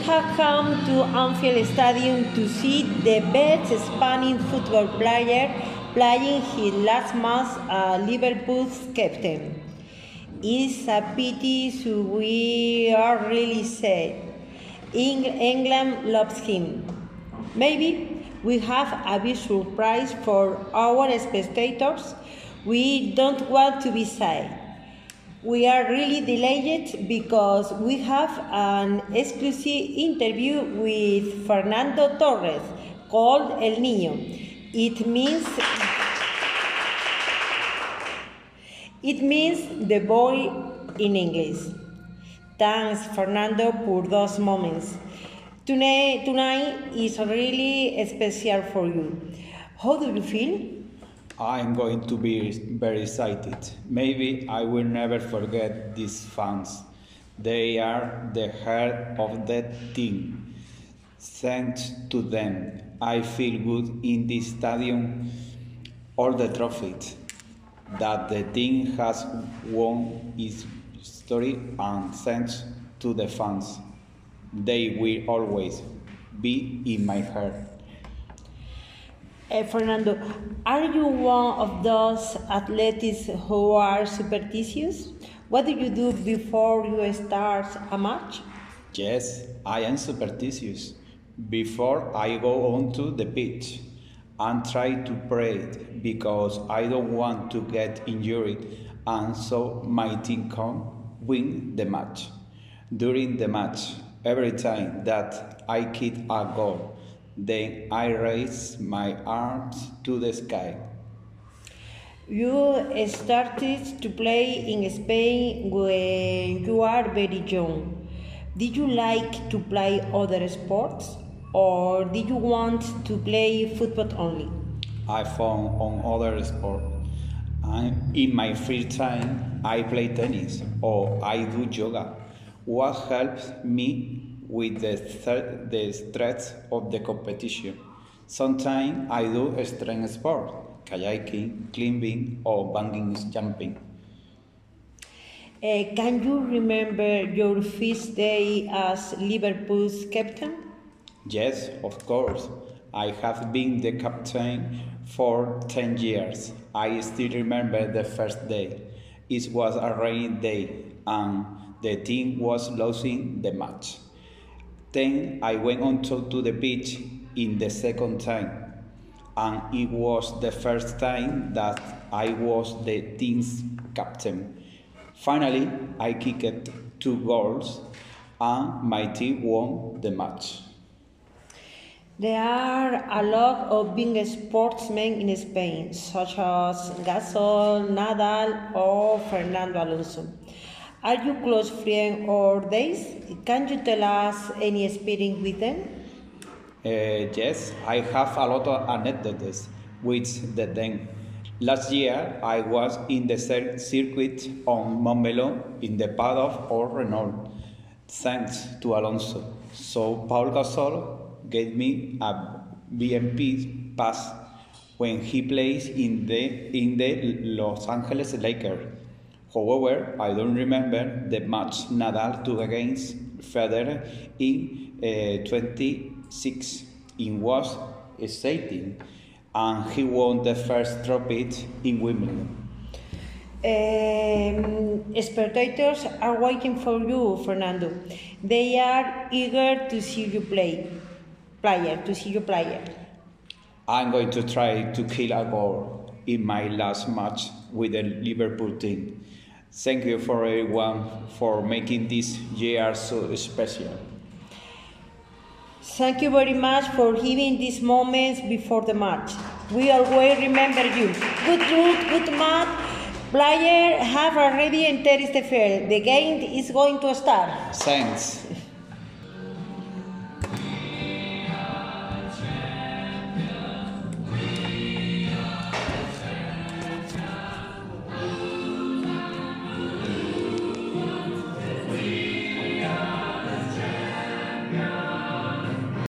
have come to Anfield Stadium to see the best Spanish football player playing his last match as Liverpool's captain. It's a pity, so we are really sad. England loves him. Maybe we have a big surprise for our spectators. We don't want to be sad. We are really delighted because we have an exclusive interview with Fernando Torres called El Niño. It means the boy in English. Thanks, Fernando, for those moments. Tonight is really special for you. How do you feel? I'm going to be very excited. Maybe I will never forget these fans. They are the heart of the team. Thanks to them, I feel good in this stadium. All the trophies that the team has won is history, and thanks to the fans, they will always be in my heart. Fernando, are you one of those athletes who are superstitious? What do you do before you start a match? Yes, I am superstitious. Before I go onto the pitch and try to pray because I don't want to get injured and so my team can win the match. During the match, every time that I kick a goal, then I raise my arms to the sky. You started to play in Spain when you are very young. Did you like to play other sports or did you want to play football only? I found on other sports. In my free time, I play tennis or I do yoga. What helps me with the stress of the competition. Sometimes I do strength sport, kayaking, climbing, or bungee jumping. Can you remember your first day as Liverpool's captain? Yes, of course. I have been the captain for 10 years. I still remember the first day. It was a rainy day and the team was losing the match. Then I went onto the pitch in the second time, and it was the first time that I was the team's captain. Finally, I kicked 2 goals, and my team won the match. There are a lot of big sportsmen in Spain, such as Gasol, Nadal, or Fernando Alonso. Are you close friends or days? Can you tell us any experience with them? Yes, I have a lot of anecdotes with them. Last year, I was in the circuit on Montmeló in the paddock of Renault, thanks to Alonso. So Paul Gasol gave me a VIP pass when he plays in the Los Angeles Lakers. However, I don't remember the match Nadal took against Federer in 26. It was exciting, and he won the first trophy in Wimbledon. Spectators are waiting for you, Fernando. They are eager to see you play. I'm going to try to kill a goal in my last match with the Liverpool team. Thank you for everyone for making this year so special. Thank you very much for giving these moments before the match. We always remember you. Good match. Players have already entered the field. The game is going to start. Thanks.